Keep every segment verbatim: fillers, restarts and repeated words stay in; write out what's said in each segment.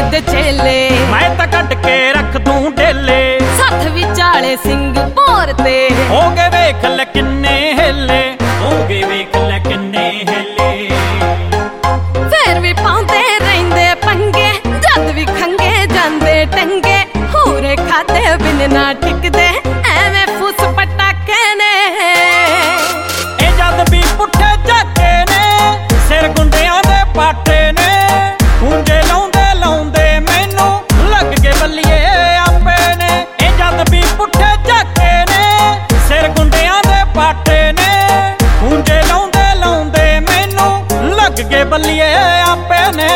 ਦੇ ਚੇਲੇ ਮੈਂ ਤਾਂ ਕੱਢ ਕੇ ਰੱਖ ਦੂੰ ਢੇਲੇ ਸੱਥ ਵਿਚਾਲੇ ਸਿੰਘ ਭੋਰ ਤੇ ਹੋ ਗਏ ਵੇਖ ਲੈ ਕਿੰਨੇ ਹਿੱਲੇ ਹੋ ਗਏ ਵੇਖ ਲੈ ਕਿੰਨੇ ਹਿੱਲੇ ਫੇਰ ਵੀ ਪਾਉਂਦੇ ਰਹਿੰਦੇ ਪੰਗੇ ਜਦ ਵੀ ਖੰਗੇ ਜਾਂਦੇ ਟੰਗੇ ਹੂਰੇ ਖਾਦੇ ਬਿਨ ਨਾ ਟਿਕਦੇ ਐਵੇਂ ਫੁੱਸ ਪਟਾਕੇ ਨੇ ਇਹ ਜਦ ਵੀ ਪੁੱਠੇ ਝਾਕੇ ਨੇ ਸਿਰ ਗੁੰਡਿਆਂ ਦੇ ਪਾਟੇ ਨੇ ਹੁੰਜੇ ਲਾਉਂਦੇ ਲਾਉਂਦੇ ਮੈਨੂੰ ਲੱਗ ਕੇ ਬੱਲੀਏ ਆਪੇ ਨੇ ਇਹ ਜਦ ਵੀ ਪੁੱਠੇ ਝਾਕੇ ਨੇ ਸਿਰ ਗੁੰਡਿਆਂ ਦੇ ਪਾਟੇ ਨੇ ਹੁੰਜੇ ਲਾਉਂਦੇ ਲਾਉਂਦੇ ਮੈਨੂੰ ਲੱਗ ਕੇ ਬੱਲੀਏ ਆਪੇ ਨੇ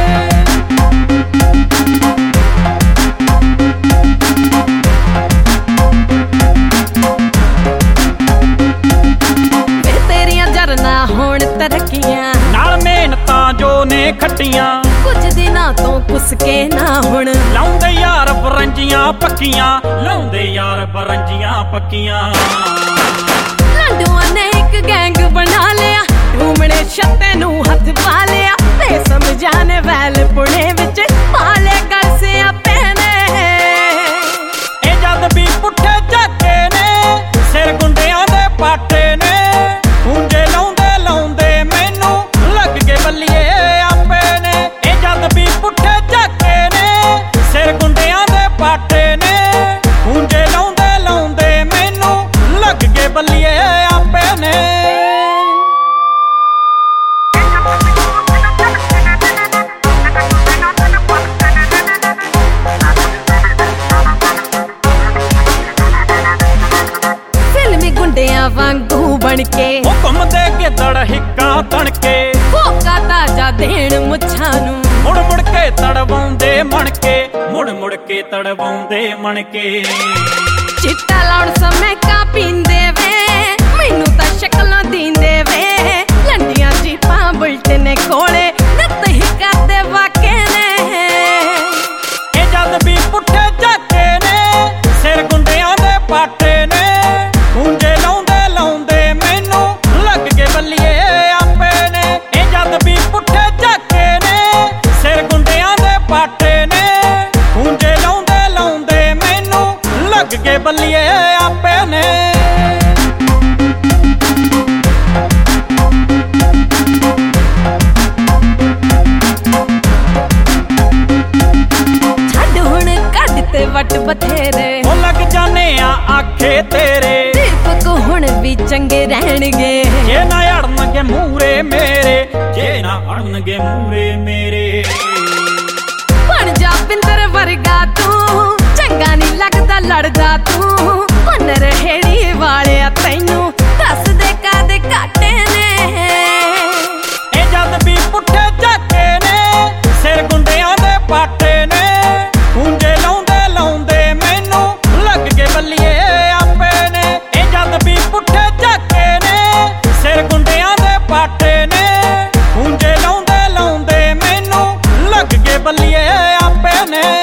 ਹੁਣ ਤਰੱਕੀਆਂ ਨਾਲ ਮਿਹਨਤਾਂ ਜੋ ਨੇ ਖੱਟੀਆਂ ਕੁਝ ਦਿਨਾਂ ਤੋਂ ਕੁਸ ਕੇ ਨਾ ਹੁਣ ਲਾਉਂਦੇ ਯਾਰ ਬਰੰਜੀਆਂ ਪੱਕੀਆਂ ਲਾਉਂਦੇ ਯਾਰ ਬਰੰਜੀਆਂ ਪੱਕੀਆਂ ਲੰਡੂਆਂ ਨੇ ਇੱਕ ਗੈਂਗ ਬਣਾ ਲਿਆ ਢੂਮਣੇ ਛੱਤੇ ਨੂੰ ਹੱਥ ਪਾ ਲਿਆ ਤੇ ਸਮਝਾਣੇ ਵੈਲ ਪੁਣੇ ਵਿੱਚ ਪਾਲੇ ਕਰ ਸਿਆਪੇ ਨੇ ਇਹ ਜਦ ਵੀ ਪੁੱਠੇ ਝਾਕੇ ਨੇ ਸਿਰ ਗੁੰਡਿਆਂ ਦੇ ਪਾਟੇ ਨੇ ਹੁੰਜੇ ਲਾਉਂਦੇ ਲਾਉਂਦੇ ਮੈਨੂੰ ਲੱਗ ਕੇ ਬੱਲੀਏ ਆਪੇ ਨੇ ਇਹ ਜਦ ਵੀ ਪੁੱਠੇ ਝਾਕੇ ਨੇ ਸਿਰ ਗੁੰਡਿਆਂ ਦੇ ਪਾਟੇ ਨੇ ਹੁੰਜੇ ਲਾਉਂਦੇ ਲਾਉਂਦੇ ਮੈਨੂੰ ਲੱਗ ਕੇ ਬੱਲੀਏ ਆਪੇ ਨੇ ਫਿਲਮੀ ਗੁੰਡਿਆਂ ਵਾਂਗੂ ਬਣ ਕੇ ਉਹ ਘੁੰਮਦੇ ਗਿੱਦੜ ਹਿੱਕਾਂ ਤਣ ਕੇ ਭੋਕਾ ਤਾਜਾ ਦੇਣ ਮੁੱਛਾਂ ਨੂੰ ਮੁੜ ਮੁੜ ਕੇ ਤੜਵਾਉਂਦੇ ਮਣ ਕੇ ਮੁੜ ਮੁੜ ਕੇ ਤੜਵਾਉਂਦੇ ਮਣ ਕੇ ਚਿੱਟਾ ਲਾਉਣ ਸਮੇਂ ਕਾ ਪੀਂਦੇ ਵੇ ਮੈਨੂੰ ਤਾਂ ਸ਼ਕਲਾਂ ਦੀਂਦੇ ਵੇ ਲੰਡੀਆਂ ਜੀਪਾਂ ਬੁਲਟ ਨੇ ਕੋਲੇ ਨੱਤ ਹੀ ਕਰਦੇ ਵਾਕੇ ਨੇ ਇਹ ਜਦ ਵੀ ਪੁੱਠੇ ਝਾਕੇ ਨੇ ਸਿਰ ਗੁੰਡਿਆਂ ਦੇ ਪਾਟੇ ਨੇ ਹੁੰਜੇ ਲਾਉਂਦੇ ਲਾਉਂਦੇ ਮੈਨੂੰ ਲੱਗ ਕੇ ਬੱਲੀਏ ਆਪੇ ਨੇ ਇਹ ਜਦ ਵੀ ਪੁੱਠੇ ਝਾਕੇ ਨੇ ਸਿਰ ਗੁੰਡਿਆਂ ਦੇ ਪਾਟੇ ਨੇ ਹੁੰਜੇ ਲਾਉਂਦੇ ਲਾਉਂਦੇ ਮੈਨੂੰ ਲੱਗ ਕੇ ਬੱਲੀਏ ਆਪੇ ਨੇ ਛੱਡ ਹੁਣ ਕੱਢ ਤੇ ਵੱਟ ਬਥੇਰੇ ਉਹ ਲੱਗ ਜਾਣੇ ਆ ਆਖੇ ਤੇਰੇ ਦੀਪਕ ਹੁਣ ਵੀ ਚੰਗੇ ਰਹਿਣਗੇ ਜੇ ਨਾ ਅੜਨਗੇ ਮੂਰੇ ਮੇਰੇ ਜੇ ਨਾ ਅੜਨਗੇ ਮੂਰੇ ਮੇਰੇ ਬਣ ਜਾ ਪਿੰਦਰ ਵਰਗਾ ਤੂੰ ਚੰਗਾ ਨਹੀਂ ਲੱਗਦਾ ਲੜਦਾ ਤੂੰ ਹੁਨਰ ਹੇੜੀ ਵਾਲਿਆ ਤੈਨੂੰ ਦੱਸ ਦੇ ਕਾਦੇ ਘਾਟੇ ਨੇ ਇਹ ਜਦ ਵੀ ਪੁੱਠੇ ਝਾਕੇ ਨੇ ਸਿਰ ਗੁੰਡਿਆਂ ਦੇ ਪਾਟੇ ਨੇ ਹੁੰਜੇ ਲਾਉਂਦੇ ਲਾਉਂਦੇ ਮੈਨੂੰ ਲੱਗ ਕੇ ਬੱਲੀਏ ਆਪੇ ਨੇ ਇਹ ਜਦ ਵੀ ਪੁੱਠੇ ਝਾਕੇ ਨੇ ਸਿਰ ਗੁੰਡਿਆਂ ਦੇ ਪਾਟੇ ਨੇ ਹੁੰਜੇ ਲਾਉਂਦੇ ਲਾਉਂਦੇ ਮੈਨੂੰ ਲੱਗ ਕੇ ਬੱਲੀਏ ਆਪੇ ਨੇ